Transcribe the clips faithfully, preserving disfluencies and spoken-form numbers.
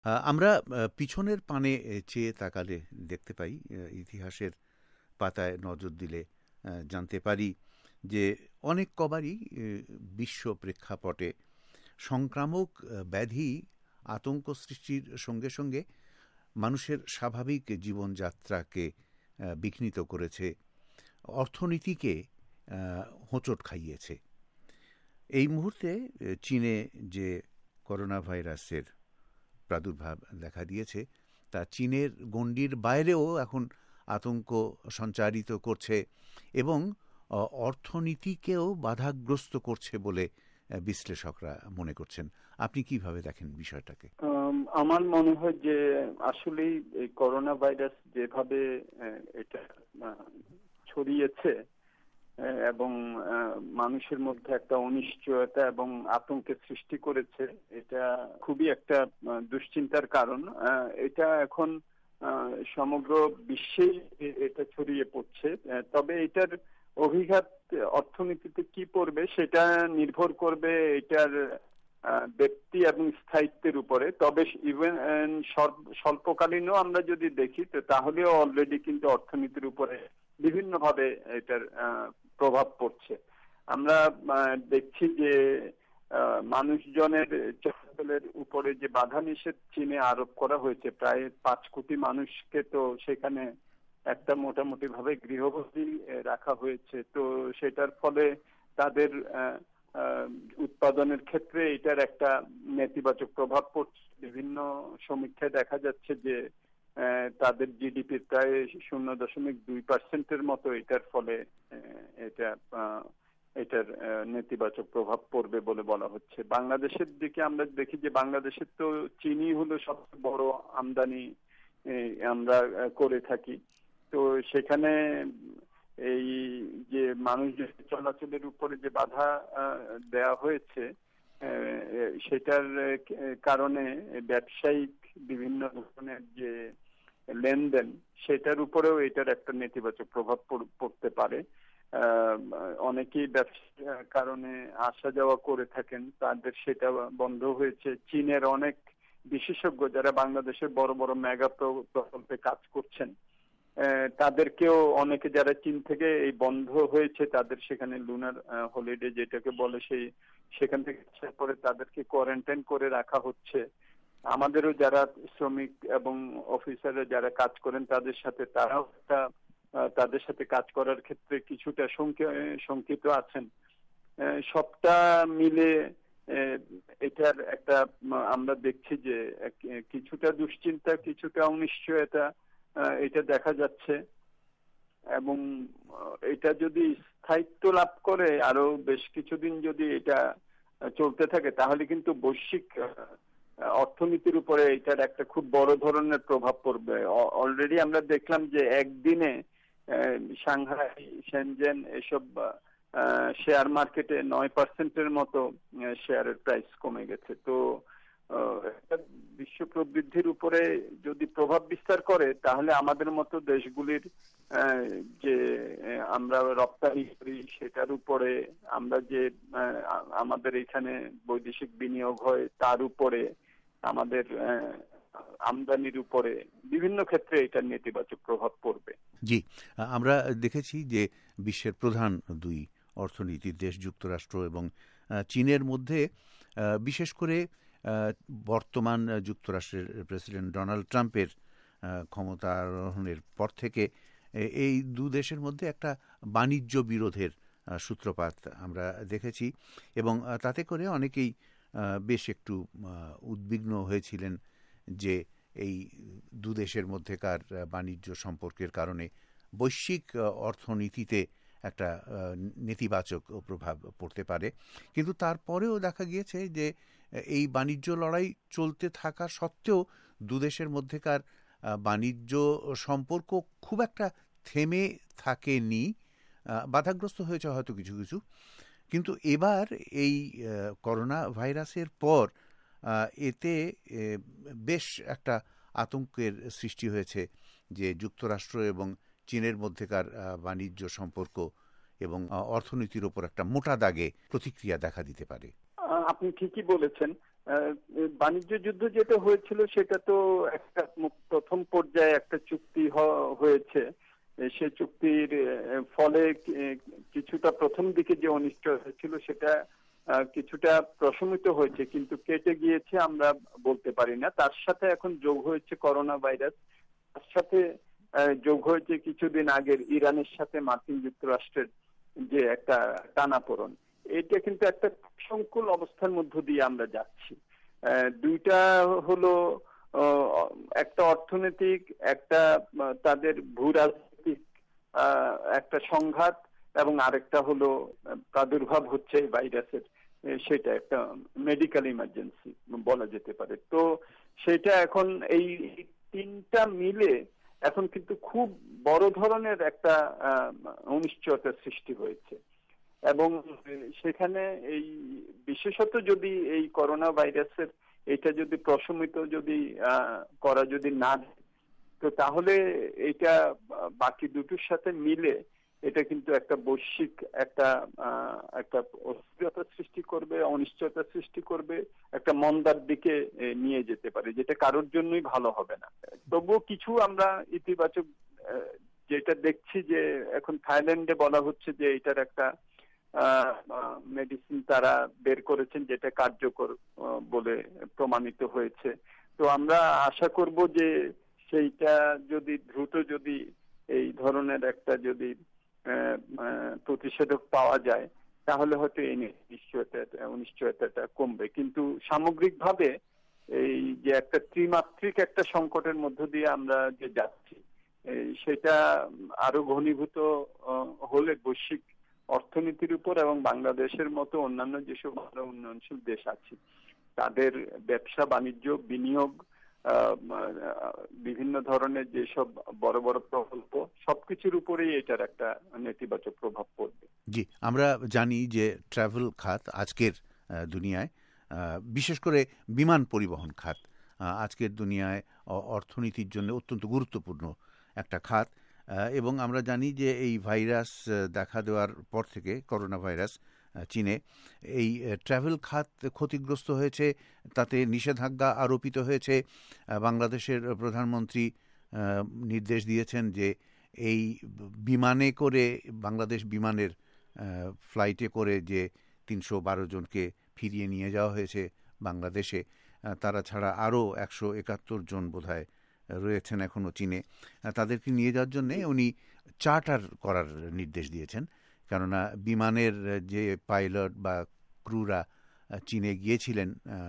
আমরা পিছনের পানে চেয়ে তাকালে দেখতে পাই, ইতিহাসের পাতায় নজর দিলে জানতে পারি যে অনেক কবারই বিশ্ব প্রেক্ষাপটে সংক্রামক ব্যাধি আতঙ্ক সৃষ্টির সঙ্গে সঙ্গে মানুষের স্বাভাবিক জীবনযাত্রাকে বিঘ্নিত করেছে, অর্থনীতিকে হোঁচট খাইয়েছে। এই মুহূর্তে চীনে যে করোনা ভাইরাসের প্রাদুর্ভাব দেখা দিয়েছে তা চীনের গণ্ডির বাইরেও এখন আতঙ্ক সঞ্চারিত করছে এবং অর্থনীতিকেও বাধাগ্রস্ত করছে বলে বিশ্লেষকরা মনে করছেন। আপনি কিভাবে দেখেন বিষয়টাকে? আমার মনে হয় যে আসলেই এই করোনা ভাইরাস যেভাবে এটা ছড়িয়েছে এবং মানুষের মধ্যে একটা অনিশ্চয়তা এবং আতঙ্কের সৃষ্টি করেছে, এটা খুবই একটা দুশ্চিন্তার কারণ। এটা এখন সমগ্র বিশ্বেই এটা ছড়িয়ে পড়ছে। তবে এটার অভিঘাত অর্থনীতিতে কি পড়বে সেটা নির্ভর করবে এটার ব্যক্তি এবং স্থায়িত্বের উপরে। তবে ইভেন স্বল্পকালীনও আমরা যদি দেখি তো তাহলেও অলরেডি কিন্তু অর্থনীতির উপরে বিভিন্ন ভাবে এটার প্রভাব পড়ছে। আমরা দেখছি যে মানুষজনের চলাচলের উপরে যে বাধা নিষেধ চীনে আরোপ করা হয়েছে, প্রায় পাঁচ কোটি মানুষকে তো সেখানে একটা মোটামুটি ভাবে গৃহবন্দী রাখা হয়েছে। তো সেটার ফলে তাদের উৎপাদনের ক্ষেত্রে এটার একটা নেতিবাচক প্রভাব পড়ছে। বিভিন্ন সমীক্ষায় দেখা যাচ্ছে যে তাদের জিডিপি প্রায় শূন্য দশমিক দুই পার্সেন্টের মতো এটার ফলে এটা এটার নেতিবাচক প্রভাব পড়বে বলে বলা হচ্ছে। বাংলাদেশের দিকে আমরা দেখি যে বাংলাদেশের তো চিনি হলো সবচেয়ে বড় আমদানি আমরা করে থাকি। তো সেখানে এই যে মানুষের চলাচলের উপরে যে বাধা দেয়া হয়েছে সেটার কারণে ব্যবসায়িক বিভিন্ন ধরনের যে লেনদেন সেটার উপরেও এটার একটা নেতিবাচক প্রভাব পড়তে পারে। অনেকেই ব্যবসার কারণে আসা যাওয়া করে থাকেন, তাদের সেটা বন্ধ হয়েছে। চীনের অনেক বিশেষজ্ঞ যারা বাংলাদেশের বড় বড় মেগা প্রকল্পে কাজ করছেন তাদেরকেও অনেকে যারা চীন থেকে এই বন্ধ হয়েছে তাদের সেখানে লুনার হলিডে যেটাকে বলে সেই সেখান থেকে আসার পরে তাদেরকে কোয়ারেন্টাইন করে রাখা হচ্ছে। আমাদেরও যারা শ্রমিক এবং অফিসাররা যারা কাজ করেন তাদের সাথে তারাও একটা তাদের সাথে কাজ করার ক্ষেত্রে কিছুটা শঙ্কিত আছেন। সবটা মিলে এটার একটা আমরা দেখছি যে কিছুটা দুশ্চিন্তা, কিছুটা অনিশ্চয়তা এটা দেখা যাচ্ছে এবং এটা যদি স্থায়িত্ব লাভ করে আরো বেশ কিছুদিন যদি এটা চলতে থাকে তাহলে কিন্তু বৈশ্বিক অর্থনীতির উপরে এটার একটা খুব বড় ধরনের প্রভাব পড়বে। অলরেডি আমরা দেখলাম যে একদিনে সাংহাই, শেনজেন এসব শেয়ার মার্কেটে নয় পার্সেন্টের মতো শেয়ারের প্রাইস কমে গেছে। তো বিশ্ব প্রবৃদ্ধির উপরে যদি প্রভাব বিস্তার করে তাহলে আমাদের মতো দেশগুলির যে আমরা রপ্তানি করি সেটার উপরে, আমরা যে আমাদের এখানে বৈদেশিক বিনিয়োগ হয় তার উপরে, আমাদের আমদানির উপরে বিভিন্ন ক্ষেত্রে এটার নেতিবাচক প্রভাব পড়বে। জি, আমরা দেখেছি যে বিশ্বের প্রধান দুই অর্থনীতির দেশ যুক্তরাষ্ট্র এবং চীনের মধ্যে বিশেষ করে বর্তমান যুক্তরাষ্ট্রের প্রেসিডেন্ট ডোনাল্ড ট্রাম্পের ক্ষমতা আরোহণের পর থেকে এই দু দেশের মধ্যে একটা বাণিজ্য বিরোধের সূত্রপাত আমরা দেখেছি এবং তাতে করে অনেকেই বেশ একটু উদ্বিগ্ন হয়েছিলেন যে এই দু দেশের মধ্যেকার বাণিজ্য সম্পর্কের কারণে বৈশ্বিক অর্থনীতিতে একটা নেতিবাচক প্রভাব পড়তে পারে। কিন্তু তারপরেও দেখা গিয়েছে যে এই বাণিজ্য লড়াই চলতে থাকা সত্ত্বেও দু দেশের মধ্যেকার বাণিজ্য সম্পর্ক খুব একটা থেমে থাকেনি, বাধাগ্রস্ত হয়েছে হয়তো কিছু কিছু। কিন্তু এবার এই করোনা ভাইরাসের পর এতে বেশ একটা আতঙ্কের সৃষ্টি হয়েছে যে যুক্তরাষ্ট্র এবং চীনের মধ্যেকার বাণিজ্য সম্পর্ক এবং অর্থনীতির ওপর একটা মোটা দাগে প্রতিক্রিয়া দেখা দিতে পারে। আপনি ঠিকই বলেছেন। বাণিজ্য যুদ্ধ যেটা হয়েছিল সেটা তো একটা প্রথম পর্যায়ে একটা চুক্তি হয়েছে। সে চুক্তির ফলে কিছুটা প্রথম দিকে যে অনিশ্চয়তা ছিল সেটা কিছুটা প্রশমিত হয়েছে, কিন্তু কেটে গিয়েছে আমরা বলতে পারি না। তার সাথে এখন যোগ হয়েছে করোনা ভাইরাস, তার সাথে যোগ হয়েছে কিছুদিন আগের ইরানের সাথে মার্কিন যুক্তরাষ্ট্রের যে একটা টানাপোড়েন। এটা কিন্তু একটা সংকুল অবস্থার মধ্য দিয়ে আমরা যাচ্ছি। দুইটা হলো একটা অর্থনৈতিক, একটা তাদের ভূ রাজনৈতিক একটা সংঘাত, এবং আরেকটা হলো প্রাদুর্ভাব হচ্ছে ভাইরাসের, সেটা একটা মেডিকেল ইমার্জেন্সি বলা যেতে পারে। তো সেটা এখন এই তিনটা মিলে এখন কিন্তু খুব বড় ধরনের একটা অনিশ্চয়তার সৃষ্টি হয়েছে। এবং সেখানে এই বিশেষত যদি এই করোনা ভাইরাসের এটা যদি প্রশমিত যদি করা যদি না, তো তাহলে এটা বাকি দুটোর সাথে মিলে এটা কিন্তু একটা বৈশ্বিক একটা একটা অস্থিরতা সৃষ্টি করবে, অনিশ্চয়তা সৃষ্টি করবে, একটা মন্দার দিকে নিয়ে যেতে পারে, যেটা কারোর জন্যই ভালো হবে না। তবুও কিছু আমরা ইতিবাচক যেটা দেখছি যে এখন থাইল্যান্ডে বলা হচ্ছে যে এটার একটা মেডিসিন তারা বের করেছেন যেটা কার্যকর বলে প্রমাণিত হয়েছে। তো আমরা আশা করব যে সেইটা যদি দ্রুত যদি এই ধরনের একটা যদি প্রতিষেধক পাওয়া যায় তাহলে হয়তো এই নিশ্চয়তা অনিশ্চয়তাটা কমবে। কিন্তু সামগ্রিকভাবে এই যে একটা ত্রিমাত্রিক একটা সংকটের মধ্য দিয়ে আমরা যে যাচ্ছি সেটা আরো ঘনীভূত হলে বৈশ্বিক অর্থনীতির উপর এবং বাংলাদেশের মতো অন্যান্য যেসব উন্নয়নশীল দেশ আছে তাদের ব্যবসা বাণিজ্য, বিনিয়োগ, বিভিন্ন ধরনের যেসব বড় বড় প্রকল্প, সবকিছুর উপরেই এটার একটা নেতিবাচক প্রভাব পড়বে। জি, আমরা জানি যে ট্রাভেল খাত আজকের দুনিয়ায়, বিশেষ করে বিমান পরিবহন খাত আজকের দুনিয়ায় অর্থনীতির জন্য অত্যন্ত গুরুত্বপূর্ণ একটা খাত। এবং আমরা জানি যে এই ভাইরাস দেখা দেওয়ার পর থেকে, করোনা ভাইরাস চীনে, এই ট্রাভেল খাত ক্ষতিগ্রস্ত হয়েছে, তাতে নিষেধাজ্ঞা আরোপিত হয়েছে। বাংলাদেশের প্রধানমন্ত্রী নির্দেশ দিয়েছেন যে এই বিমানে করে, বাংলাদেশ বিমানের ফ্লাইটে করে যে তিনশো বারো জনকে ফিরিয়ে নিয়ে যাওয়া হয়েছে বাংলাদেশে, তারা ছাড়া আরও একশো একাত্তর জন বোধহয় রয়েছেন এখনও চীনে, তাদেরকে নিয়ে যাওয়ার জন্যে উনি চার্টার করার নির্দেশ দিয়েছেন। কেননা বিমানের যে পাইলট বা ক্রুরা চীনে গিয়েছিলেন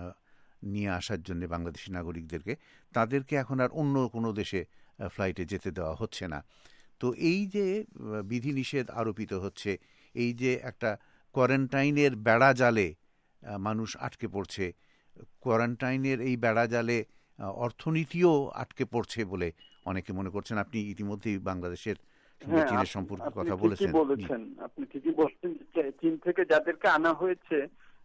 নিয়ে আসার জন্য বাংলাদেশি নাগরিকদেরকে, তাদেরকে এখন আর অন্য কোনো দেশে ফ্লাইটে যেতে দেওয়া হচ্ছে না। তো এই যে বিধিনিষেধ আরোপিত হচ্ছে, এই যে একটা কোয়ারেন্টাইনের বেড়া জালে মানুষ আটকে পড়ছে, কোয়ারেন্টাইনের এই বেড়া জালে অর্থনীতিও আটকে পড়ছে বলে অনেকে মনে করছেন। আপনি ইতিমধ্যেই বাংলাদেশের সঙ্গে চীনের সম্পর্কে কথা বলেছেন। আপনি ঠিকই বলছেন। চীন থেকে যাদেরকে আনা হয়েছে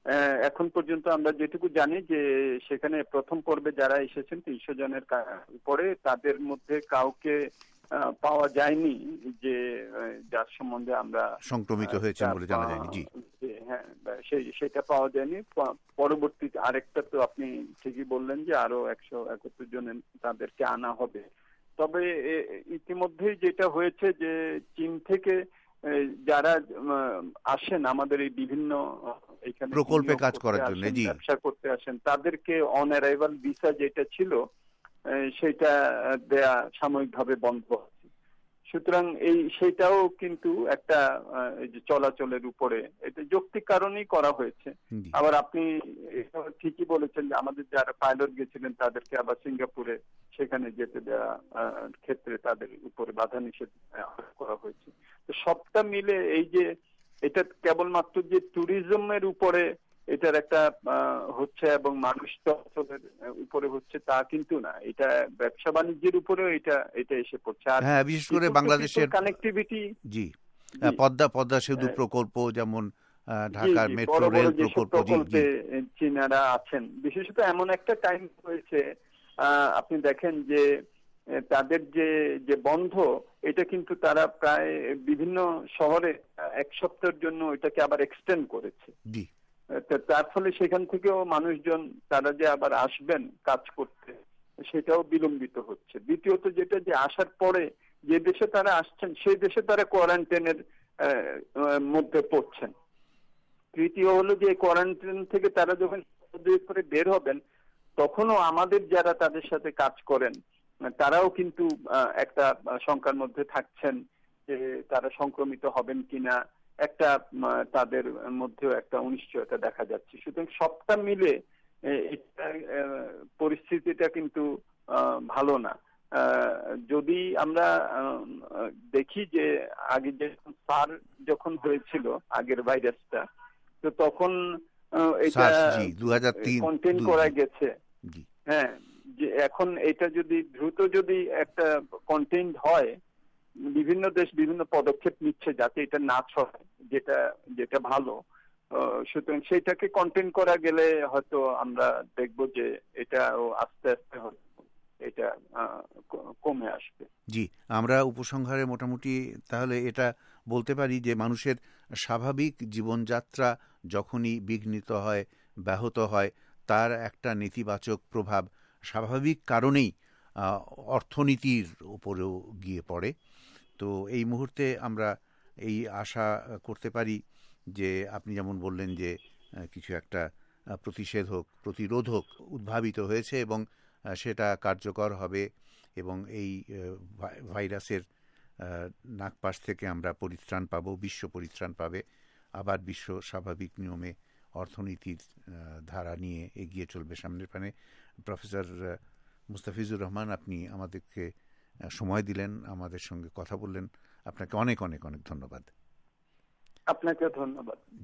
এখন পর্যন্ত আমরা যেটুকু জানি যে সেখানে প্রথম পর্বে যারা এসেছেন তিনশো জনের পরে, তাদের মধ্যে কাউকে পাওয়া যায়নি যে যার সম্বন্ধে আমরা সংক্রমিত হয়েছেন বলে জানা যায়নি। জি হ্যাঁ, সেটা পাওয়া যায়নি। পরবর্তী আরেকটা তো আপনি ঠিকই বললেন যে আরো একশো একাত্তর জনের তাদেরকে আনা হবে। তবে ইতিমধ্যেই যেটা হয়েছে যে চীন থেকে যারা আসেন আমাদের এই বিভিন্ন এখানে প্রকল্পে কাজ করার জন্য, জি ব্যবসা করতে আসেন, তাদেরকে অন অ্যারাইভাল ভিসা যেটা ছিল সেটা দেয়া সাময়িকভাবে বন্ধ আছে। সুতরাং এই সেটাও কিন্তু একটা চলাচলের উপরে এটা যৌক্তিক কারণেই করা হয়েছে। আবার আপনি ঠিকই বলেছেন যে আমাদের যারা পাইলট গেছিলেন তাদেরকে আবার সিঙ্গাপুরে সেখানে যেতে দেওয়া ক্ষেত্রে তাদের উপরে বাধা নিষেধ করা হয়েছে। তো সবটা মিলে এই যে এটা কেবলমাত্র যে ট্যুরিজমের উপরে এটার একটা হচ্ছে এবং মানুষ চলাচলের উপরে হচ্ছে তা কিন্তু না, এটা ব্যবসা বাণিজ্যের উপরেও এটা এটা এসে পড়ছে। আর হ্যাঁ, বিশেষ করে বাংলাদেশের কানেক্টিভিটি, জি পদ্মা পদ্মা সেতু প্রকল্প, যেমন ঢাকার মেট্রো রেল প্রকল্পে চীনারা আছেন। বিশেষত এমন একটা টাইম হয়েছে, আপনি দেখেন যে তাদের যে যে বন্ধ, এটা কিন্তু তারা প্রায় বিভিন্ন শহরে এক সপ্তাহের জন্য এটাকে আবার এক্সটেন্ড করেছে। জি তার ফলে সেখান থেকেও মানুষজন তারা যে আবার আসবেন কাজ করতে সেটাও বিলম্বিত হচ্ছে। দ্বিতীয়ত যেটা, যে আসার পরে যে দেশে তারা আসছেন সেই দেশে তারা কোয়ারেন্টাইনের মধ্যে পড়ছেন। তৃতীয় হলো যে কোয়ারেন্টাইন থেকে তারা যখন করে বের হবেন তখনও আমাদের যারা তাদের সাথে কাজ করেন তারাও কিন্তু একটা শঙ্কার মধ্যে থাকছেন যে তারা সংক্রমিত হবেন কিনা, একটা তাদের মধ্যেও একটা অনিশ্চয়তা দেখা যাচ্ছে। সুতরাং সবটা মিলে পরিস্থিতিটা কিন্তু ভালো না। যদি আমরা দেখি যে আগে যে সার যখন হয়েছিল আগের ভাইরাসটা, তো তখন এটা কন্টেইন করা গেছে। হ্যাঁ, যে এখন এটা যদি দ্রুত যদি একটা কন্টেইন হয়, বিভিন্ন দেশ বিভিন্ন পদক্ষেপ নিচ্ছে যাতে এটা না ছড়ায়, যেটা যেটা ভালো। সুতরাং সেইটাকে কন্টেইন করা গেলে হয়তো আমরা দেখব যে এটা আস্তে আস্তে হয়তো এটা কমে আসবে। জি, আমরা উপসংহারে মোটামুটি তাহলে এটা বলতে পারি যে মানুষের স্বাভাবিক জীবনযাত্রা যখনই বিঘ্নিত হয়, ব্যাহত হয়, তার একটা নেতিবাচক প্রভাব স্বাভাবিক কারণেই অর্থনীতির উপরেও গিয়ে পড়ে। তো এই মুহূর্তে আমরা এই আশা করতে পারি যে আপনি যেমন বললেন যে কিছু একটা প্রতিষেধক প্রতিরোধক উদ্ভাবিত হয়েছে এবং সেটা কার্যকর হবে এবং এই ভাইরাসের নাগপাশ থেকে আমরা পরিত্রাণ পাব, বিশ্ব পরিত্রাণ পাবে, আবার বিশ্ব স্বাভাবিক নিয়মে অর্থনীতির ধারা নিয়ে এগিয়ে চলবে সামনের পানে। প্রফেসর মুস্তাফিজুর রহমান, আপনি আমাদেরকে সময় দিলেন, আমাদের সঙ্গে কথা বললেন, আপনাকে অনেক অনেক অনেক ধন্যবাদ। আপনাকে ধন্যবাদ।